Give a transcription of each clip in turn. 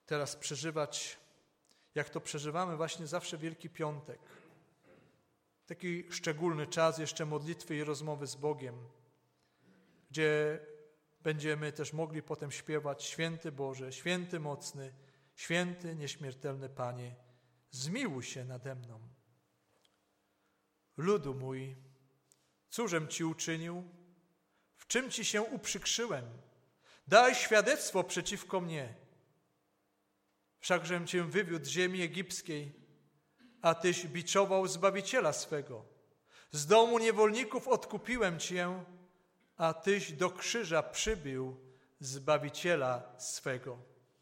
teraz przeżywać, jak to przeżywamy właśnie zawsze Wielki Piątek. Taki szczególny czas jeszcze modlitwy i rozmowy z Bogiem, gdzie będziemy też mogli potem śpiewać: Święty Boże, święty mocny, święty nieśmiertelny Panie, zmiłuj się nade mną. Ludu mój, cóżem Ci uczynił? W czym Ci się uprzykrzyłem? Daj świadectwo przeciwko mnie. Wszakżem Cię wywiódł z ziemi egipskiej, a Tyś biczował Zbawiciela swego. Z domu niewolników odkupiłem Cię, a Tyś do krzyża przybił Zbawiciela swego.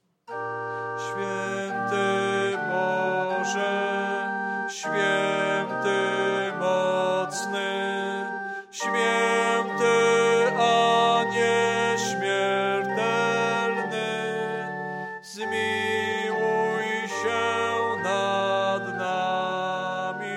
Święty Boże, święty mocny, święty a nieśmiertelny, zmiłuj się nad nami.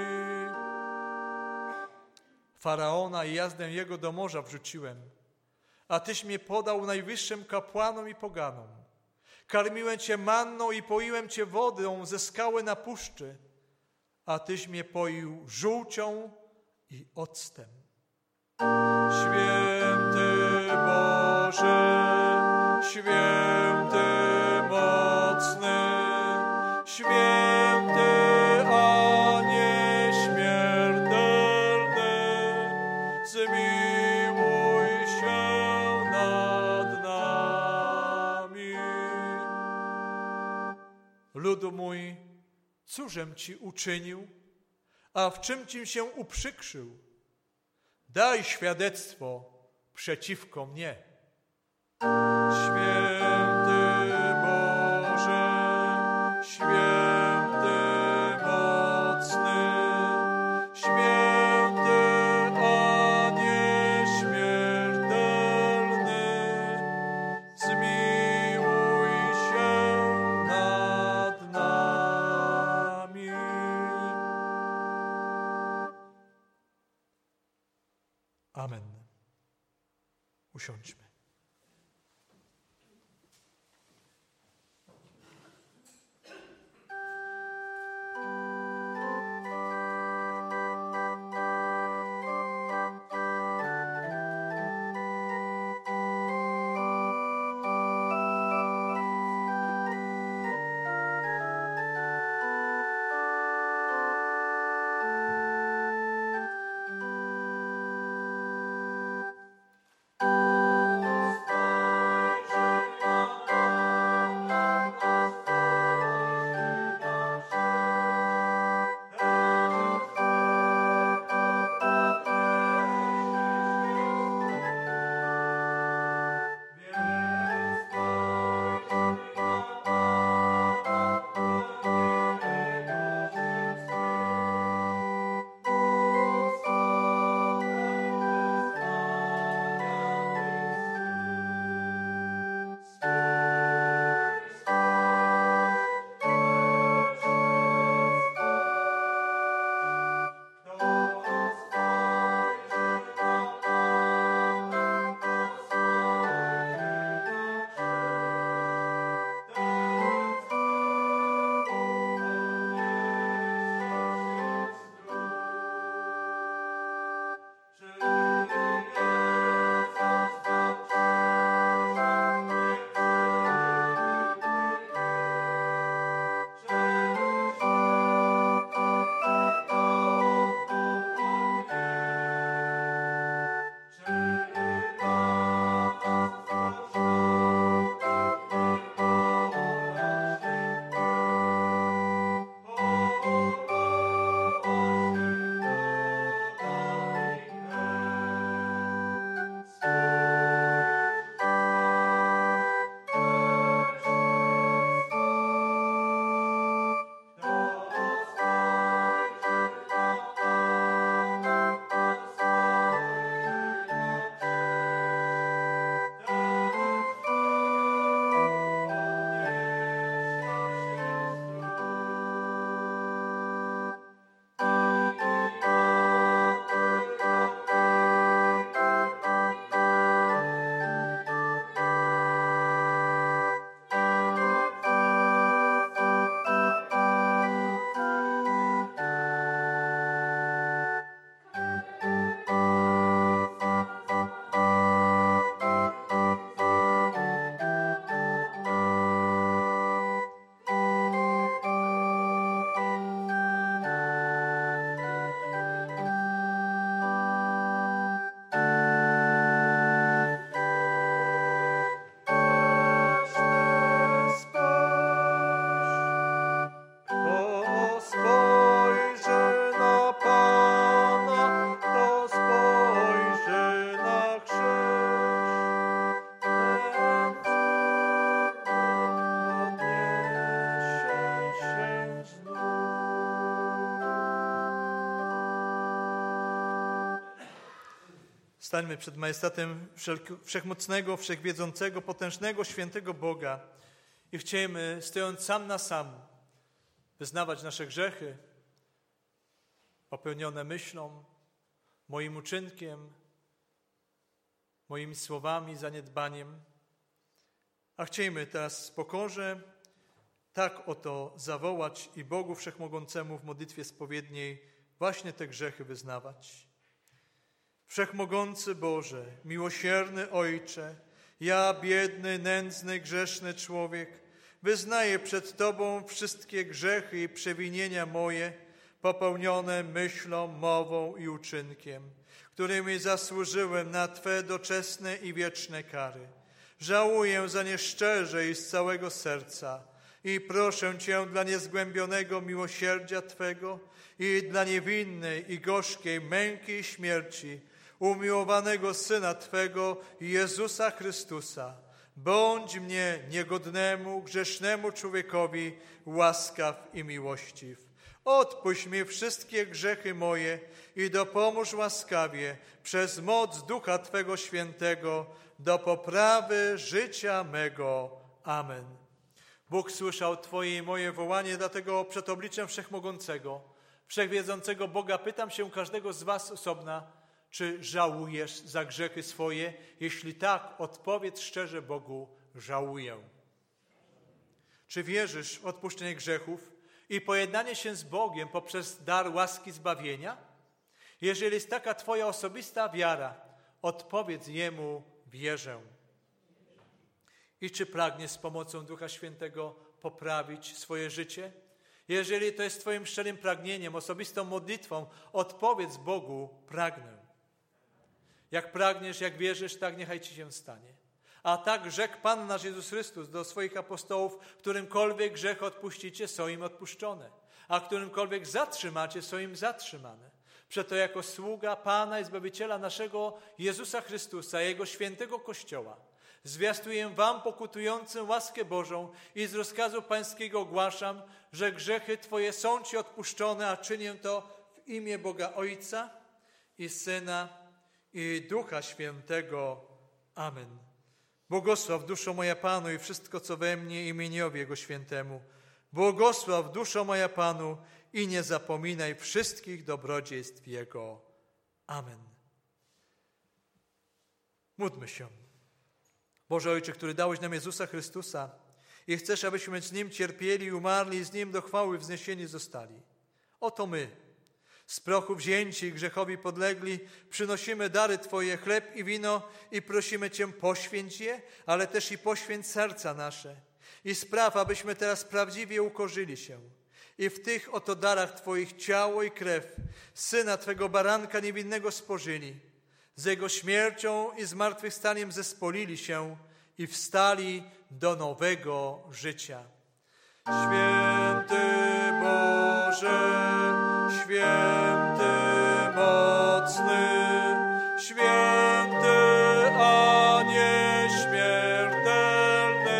Faraona i jazdę jego do morza wrzuciłem, a Tyś mnie podał najwyższym kapłanom i poganom. Karmiłem Cię manną i poiłem Cię wodą ze skały na puszczy, a Tyś mnie poił żółcią i octem. Święty Boże, święty mocny, święty a nieśmiertelny, zmiłuj się nad nami. Ludu mój, cóżem Ci uczynił, a w czym Ci się uprzykrzył? Daj świadectwo przeciwko mnie. Święty Boże, święty mocny, święty a nieśmiertelny, zmiłuj się nad nami. Amen. Usiądźmy. Stańmy przed majestatem wszechmocnego, wszechwiedzącego, potężnego, świętego Boga i chciejmy, stojąc sam na sam, wyznawać nasze grzechy popełnione myślą, moim uczynkiem, moimi słowami, zaniedbaniem. A chciejmy teraz w pokorze tak oto zawołać i Bogu Wszechmogącemu w modlitwie spowiedniej właśnie te grzechy wyznawać. Wszechmogący Boże, miłosierny Ojcze, ja biedny, nędzny, grzeszny człowiek, wyznaję przed Tobą wszystkie grzechy i przewinienia moje, popełnione myślą, mową i uczynkiem, którymi zasłużyłem na Twe doczesne i wieczne kary. Żałuję za nie szczerze i z całego serca i proszę Cię dla niezgłębionego miłosierdzia Twego i dla niewinnej i gorzkiej męki i śmierci umiłowanego Syna Twego, Jezusa Chrystusa, bądź mnie niegodnemu, grzesznemu człowiekowi łaskaw i miłościw. Odpuść mi wszystkie grzechy moje i dopomóż łaskawie przez moc Ducha Twego Świętego do poprawy życia mego. Amen. Bóg słyszał Twoje i moje wołanie, dlatego przed obliczem Wszechmogącego, Wszechwiedzącego Boga pytam się każdego z Was osobna, czy żałujesz za grzechy swoje? Jeśli tak, odpowiedz szczerze Bogu, żałuję. Czy wierzysz w odpuszczenie grzechów i pojednanie się z Bogiem poprzez dar łaski zbawienia? Jeżeli jest taka Twoja osobista wiara, odpowiedz Jemu, wierzę. I czy pragniesz z pomocą Ducha Świętego poprawić swoje życie? Jeżeli to jest Twoim szczerym pragnieniem, osobistą modlitwą, odpowiedz Bogu, pragnę. Jak pragniesz, jak wierzysz, tak niechaj Ci się stanie. A tak rzekł Pan nasz Jezus Chrystus do swoich apostołów, którymkolwiek grzech odpuścicie, są im odpuszczone, a którymkolwiek zatrzymacie, są im zatrzymane. Przeto jako sługa Pana i Zbawiciela naszego Jezusa Chrystusa, Jego świętego Kościoła, zwiastuję Wam pokutującym łaskę Bożą i z rozkazu Pańskiego ogłaszam, że grzechy Twoje są Ci odpuszczone, a czynię to w imię Boga Ojca i Syna i Ducha Świętego. Amen. Błogosław duszo moja Panu i wszystko, co we mnie, imieniowi Jego świętemu. Błogosław duszo moja Panu i nie zapominaj wszystkich dobrodziejstw Jego. Amen. Módlmy się. Boże Ojcze, który dałeś nam Jezusa Chrystusa i chcesz, abyśmy z Nim cierpieli i umarli i z Nim do chwały wzniesieni zostali. Oto my, z prochu wzięci i grzechowi podlegli, przynosimy dary Twoje, chleb i wino i prosimy Cię, poświęć je, ale też i poświęć serca nasze i spraw, abyśmy teraz prawdziwie ukorzyli się i w tych oto darach Twoich ciało i krew Syna Twego baranka niewinnego spożyli, z Jego śmiercią i zmartwychwstaniem zespolili się i wstali do nowego życia. Święty Boże, święty mocny, święty, a nieśmiertelny,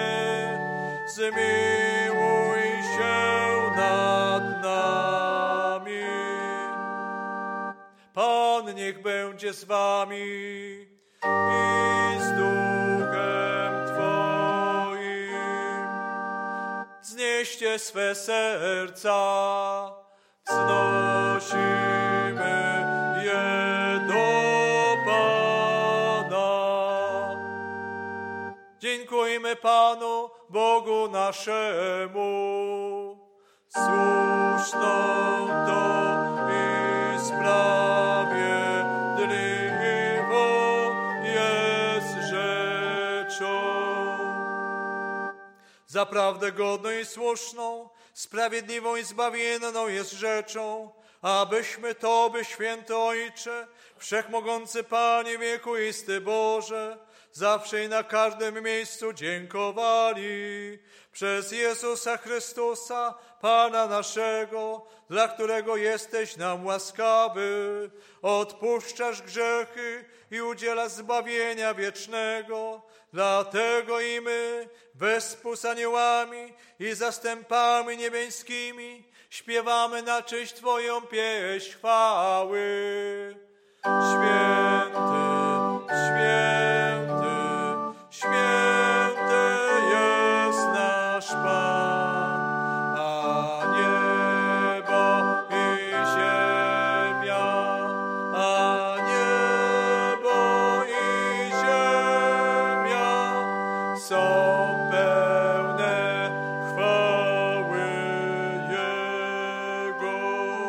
zmiłuj się nad nami. Pan niech będzie z wami i z duchem Twoim. Znieście swe serca, wznosimy je do Pana. Dziękujmy Panu, Bogu naszemu, słuszną to i sprawiedliwą jest rzeczą. Zaprawdę godną i słuszną, sprawiedliwą i zbawienną jest rzeczą, abyśmy Tobie, święty Ojcze, wszechmogący Panie, wiekuisty Boże, zawsze i na każdym miejscu dziękowali przez Jezusa Chrystusa, Pana naszego, dla którego jesteś nam łaskawy, odpuszczasz grzechy i udzielasz zbawienia wiecznego. Dlatego i my, wespół z aniołami i zastępami niebieskimi, śpiewamy na cześć Twoją pieśń chwały. Święty święty, święty jest nasz Pan, a niebo i ziemia, a niebo i ziemia są pełne chwały Jego.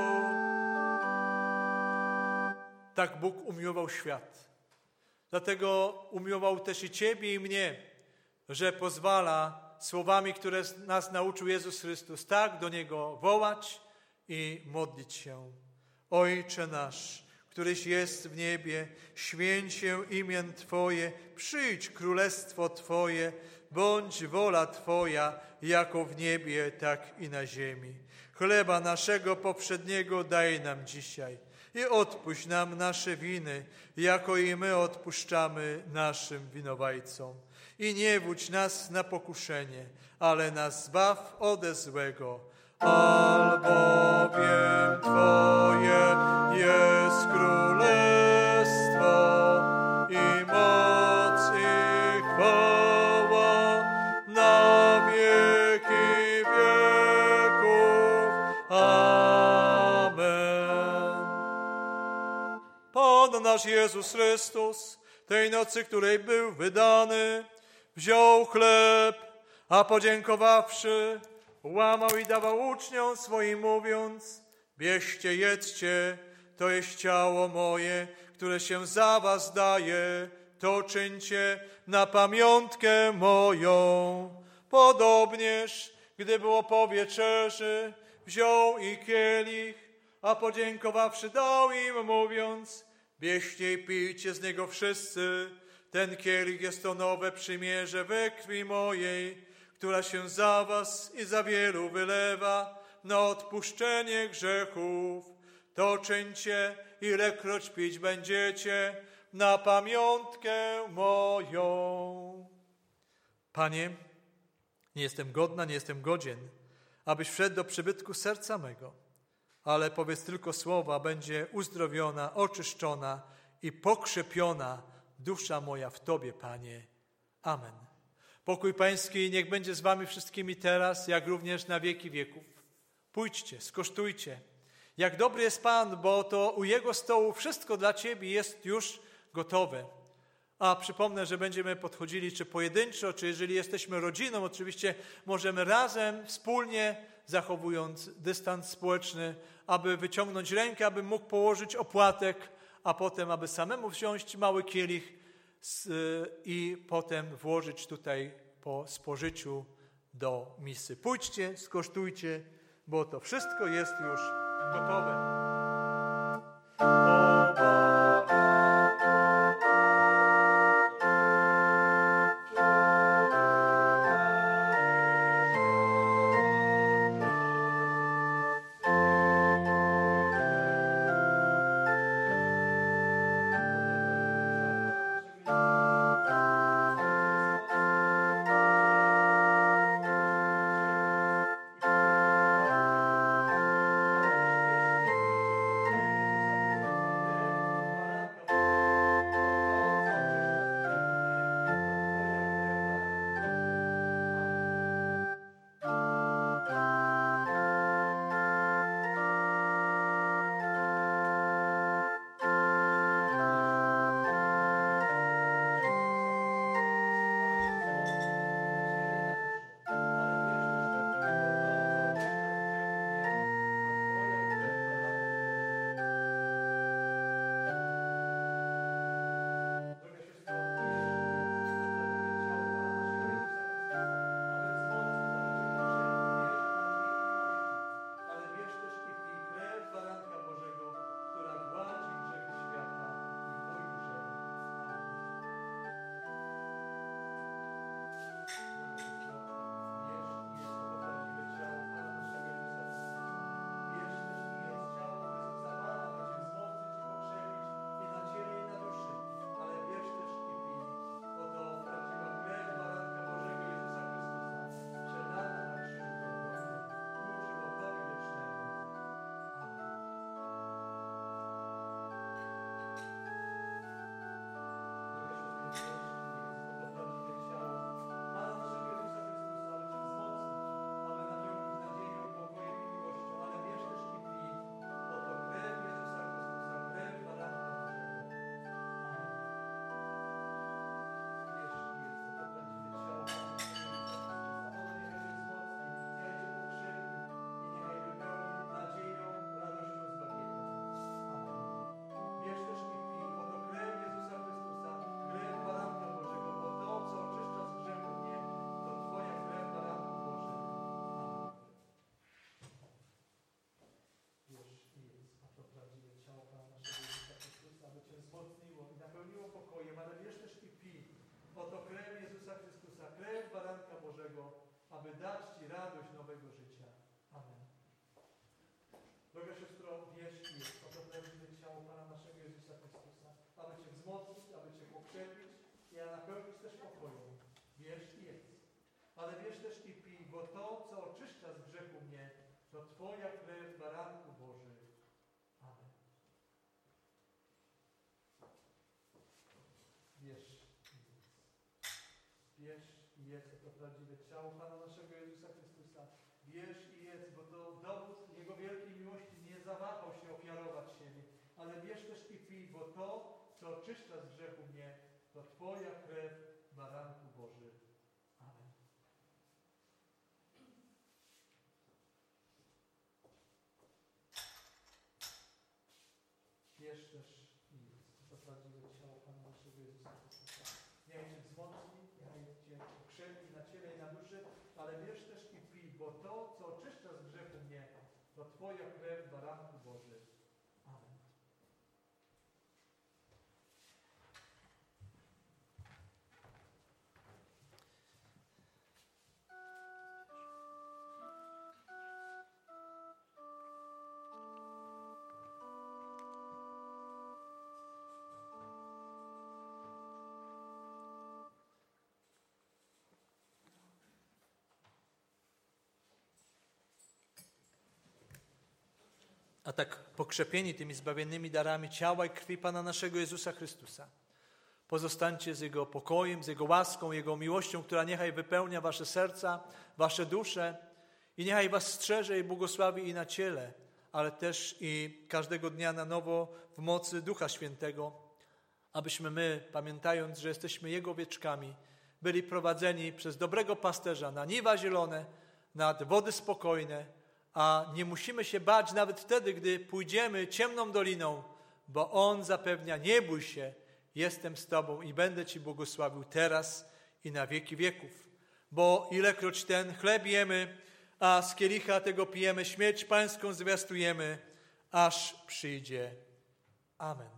Tak Bóg umiłował świat. Dlatego umiłował też i Ciebie i mnie, że pozwala słowami, które nas nauczył Jezus Chrystus, tak do Niego wołać i modlić się. Ojcze nasz, któryś jest w niebie, święć się imię Twoje, przyjdź królestwo Twoje, bądź wola Twoja, jako w niebie, tak i na ziemi. Chleba naszego poprzedniego daj nam dzisiaj i odpuść nam nasze winy, jako i my odpuszczamy naszym winowajcom. I nie wódź nas na pokuszenie, ale nas zbaw ode złego. Albowiem Twoje jest królestwo i moc i chwała na wieki wieków. Amen. Pan nasz Jezus Chrystus, tej nocy, której był wydany, wziął chleb, a podziękowawszy, łamał i dawał uczniom swoim, mówiąc: bierzcie, jedzcie, to jest ciało moje, które się za was daje, to czyńcie na pamiątkę moją. Podobnież, gdy było po wieczerzy, wziął i kielich, a podziękowawszy dał im, mówiąc: bierzcie i pijcie z niego wszyscy, ten kielich jest to nowe przymierze we krwi mojej, która się za was i za wielu wylewa na odpuszczenie grzechów. To czyńcie, ilekroć pić będziecie, na pamiątkę moją. Panie, nie jestem godna, nie jestem godzien, abyś wszedł do przybytku serca mego, ale powiedz tylko słowa, będzie uzdrowiona, oczyszczona i pokrzepiona dusza moja w Tobie, Panie. Amen. Pokój Pański niech będzie z wami wszystkimi teraz, jak również na wieki wieków. Pójdźcie, skosztujcie, jak dobry jest Pan, bo to u Jego stołu wszystko dla Ciebie jest już gotowe. A przypomnę, że będziemy podchodzili czy pojedynczo, czy jeżeli jesteśmy rodziną, oczywiście możemy razem, wspólnie, zachowując dystans społeczny, aby wyciągnąć rękę, aby mógł położyć opłatek, a potem, aby samemu wziąć mały kielich i potem włożyć tutaj po spożyciu do misy. Pójdźcie, skosztujcie, bo to wszystko jest już gotowe. dać Ci radość nowego życia. Amen. Droga siostro, wierz i jest oto prawdziwe ciało Pana naszego Jezusa Chrystusa, aby Cię wzmocnić, aby Cię pokrzepić i napełnić też pokojem. Wierz i jest. Ale wierz też i pij, bo to, co oczyszcza z grzechu mnie, to Twoja krew baranku Boży. Amen. Wierz i jest. Wierz i jest to prawdziwe ciało Pana naszego Jezusa Chrystusa. Wierz i jest, bo to dowód Jego wielkiej miłości. Nie zawahał się ofiarować siebie. Ale wierz też i pij, bo to, co oczyszcza z grzechu mnie, to Twoja krew baranku Boży. Amen. Wierz też i jest to prawdziwe ciało Pana naszego Jezusa Chrystusa. Niech Cię wzmocni, niech Cię pokrzepi na ciele i na duszy, ale wierz też i pij, bo to, co oczyszcza z grzechu mnie, to Twoja krew baranku Boży. Amen. A tak pokrzepieni tymi zbawiennymi darami ciała i krwi Pana naszego Jezusa Chrystusa, pozostańcie z Jego pokojem, z Jego łaską, Jego miłością, która niechaj wypełnia wasze serca, wasze dusze i niechaj was strzeże i błogosławi i na ciele, ale też i każdego dnia na nowo w mocy Ducha Świętego, abyśmy my, pamiętając, że jesteśmy Jego owieczkami, byli prowadzeni przez dobrego pasterza na niwa zielone, nad wody spokojne, a nie musimy się bać nawet wtedy, gdy pójdziemy ciemną doliną, bo On zapewnia: nie bój się, jestem z Tobą i będę Ci błogosławił teraz i na wieki wieków. Bo ilekroć ten chleb jemy, a z kielicha tego pijemy, śmierć Pańską zwiastujemy, aż przyjdzie. Amen.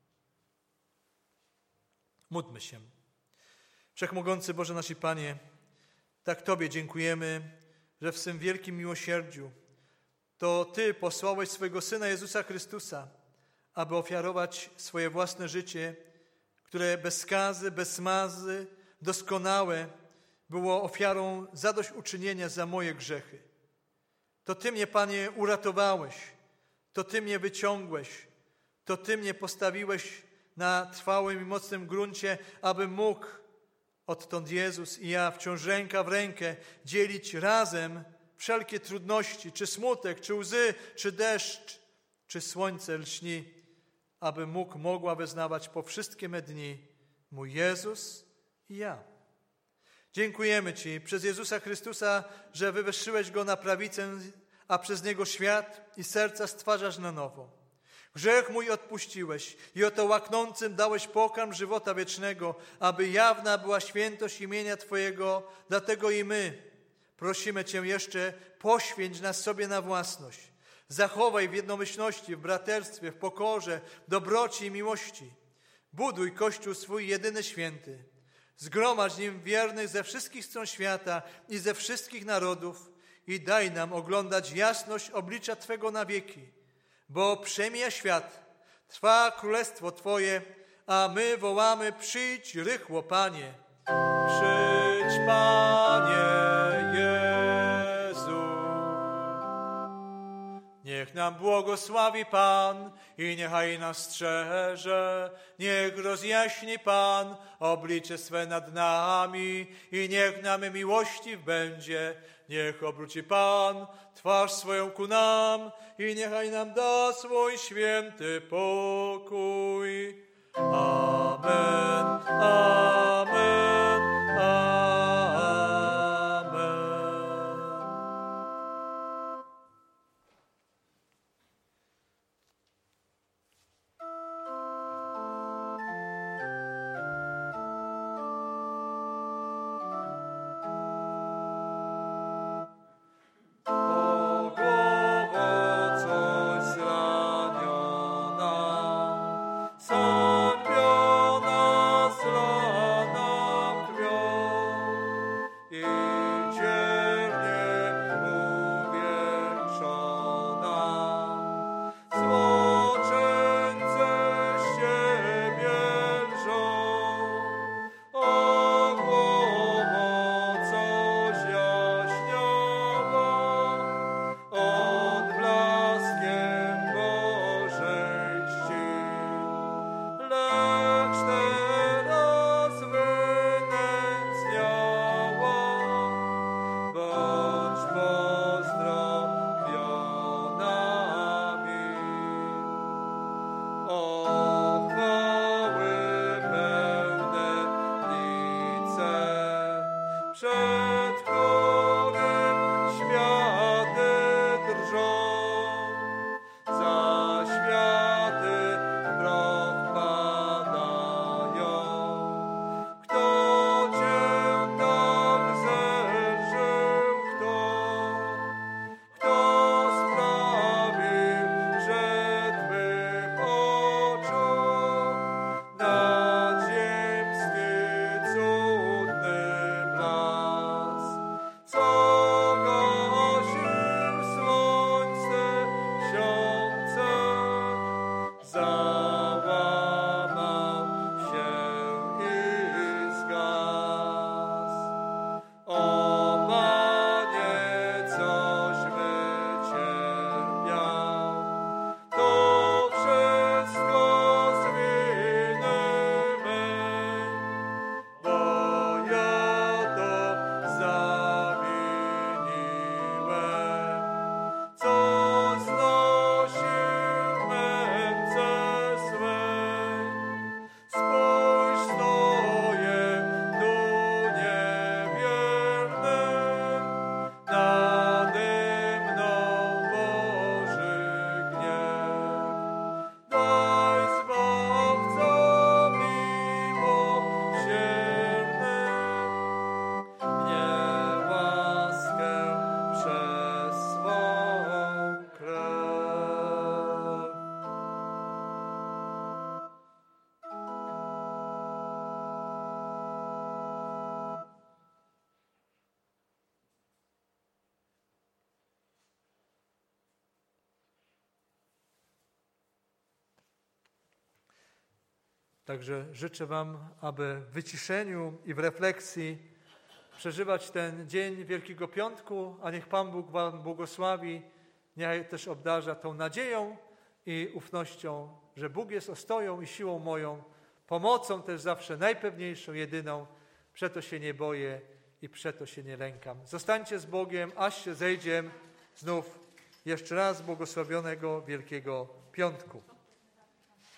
Módlmy się. Wszechmogący Boże nasz Panie, tak Tobie dziękujemy, że w swym wielkim miłosierdziu to Ty posłałeś swojego Syna Jezusa Chrystusa, aby ofiarować swoje własne życie, które bez skazy, bez smazy, doskonałe było ofiarą zadośćuczynienia za moje grzechy. To Ty mnie, Panie, uratowałeś, to Ty mnie wyciągłeś, to Ty mnie postawiłeś na trwałym i mocnym gruncie, aby mógł odtąd Jezus i ja wciąż ręka w rękę dzielić razem wszelkie trudności, czy smutek, czy łzy, czy deszcz, czy słońce lśni, aby mogła wyznawać po wszystkie me dni mój Jezus i ja. Dziękujemy Ci przez Jezusa Chrystusa, że wywyższyłeś Go na prawicę, a przez Niego świat i serca stwarzasz na nowo. Grzech mój odpuściłeś i oto łaknącym dałeś pokarm żywota wiecznego, aby jawna była świętość imienia Twojego, dlatego i my prosimy Cię jeszcze, poświęć nas sobie na własność. Zachowaj w jednomyślności, w braterstwie, w pokorze, dobroci i miłości. Buduj Kościół swój jedyny święty. Zgromadź nim wiernych ze wszystkich stron świata i ze wszystkich narodów i daj nam oglądać jasność oblicza Twego na wieki. Bo przemija świat, trwa królestwo Twoje, a my wołamy: przyjdź rychło, Panie. Przyjdź, Panie Jezu. Niech nam błogosławi Pan i niechaj nas strzeże. Niech rozjaśni Pan oblicze swe nad nami i niech nam miłościw będzie. Niech obróci Pan twarz swoją ku nam i niechaj nam da swój święty pokój. Amen, amen, amen. Zaniona, zlana. przed którym światy drżą. Za światy proch padają. Kto Cię tak zelżył? Kto sprawił, że Twych oczu nadziemski cudny blask, co gasił słońce siące, załamał się i zgasł. O Panie, coś wycierpiał, to wszystko z winy mej, bo ja to zawiniłem, co znosił męce swej. Spójrz, stoję tu niewierny, nade mną Boży gniew. Daj Zbawco miłosierny mnie łaskę przez swą krew. Także życzę Wam, aby w wyciszeniu i w refleksji przeżywać ten dzień Wielkiego Piątku, a niech Pan Bóg Wam błogosławi, niech też obdarza tą nadzieją i ufnością, że Bóg jest ostoją i siłą moją, pomocą też zawsze najpewniejszą, jedyną. Przeto się nie boję i przeto się nie lękam. Zostańcie z Bogiem, aż się zejdziem znów jeszcze raz błogosławionego Wielkiego Piątku.